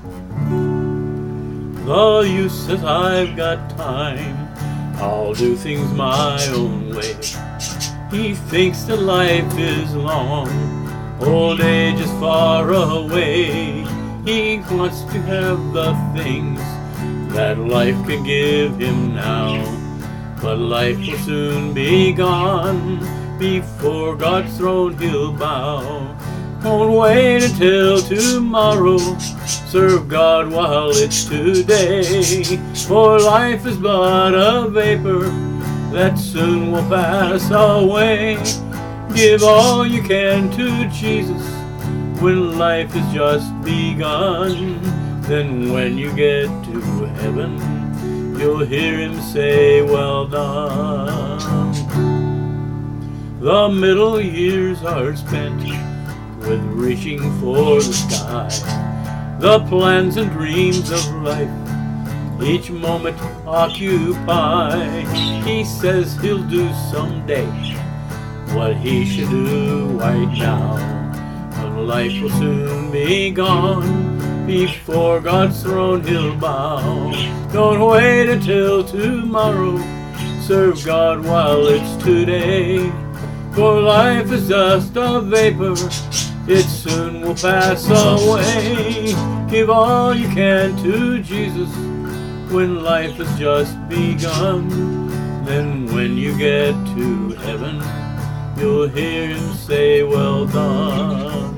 The youth says I've got time, I'll do things my own way. He thinks that life is long, old age is far away. He wants to have the things that life can give him now, but life will soon be gone. Before God's throne he'll bow. Won't wait until tomorrow, serve God while it's today. For life is but a vapor that soon will pass away. Give all you can to Jesus when life has just begun. Then when you get to heaven, you'll hear him say, well done. The middle years are spent with reaching for the sky. The plans and dreams of life each moment occupy. He says he'll do someday what he should do right now, but life will soon be gone. Before God's throne he'll bow. Don't wait until tomorrow, serve God while it's today. For life is just a vapor, it soon will pass away. Give all you can to Jesus when life has just begun. Then when you get to heaven, you'll hear him say, well done.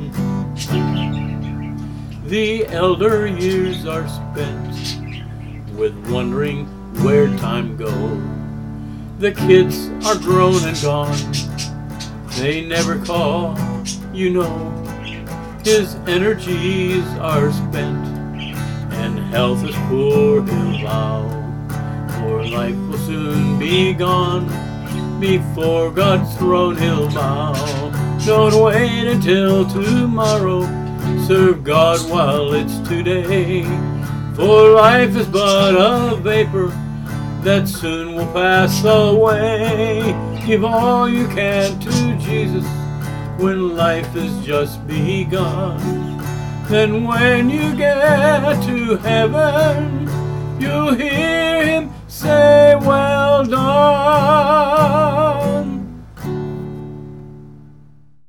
The elder years are spent with wondering where time goes. The kids are grown and gone, they never call, you know. His energies are spent and health is poor, he'll vow. For life will soon be gone, before God's throne he'll bow. Don't wait until tomorrow, serve God while it's today. For life is but a vapor that soon will pass away. Give all you can to Jesus when life has just begun. Then when you get to heaven, you'll hear him say, well done.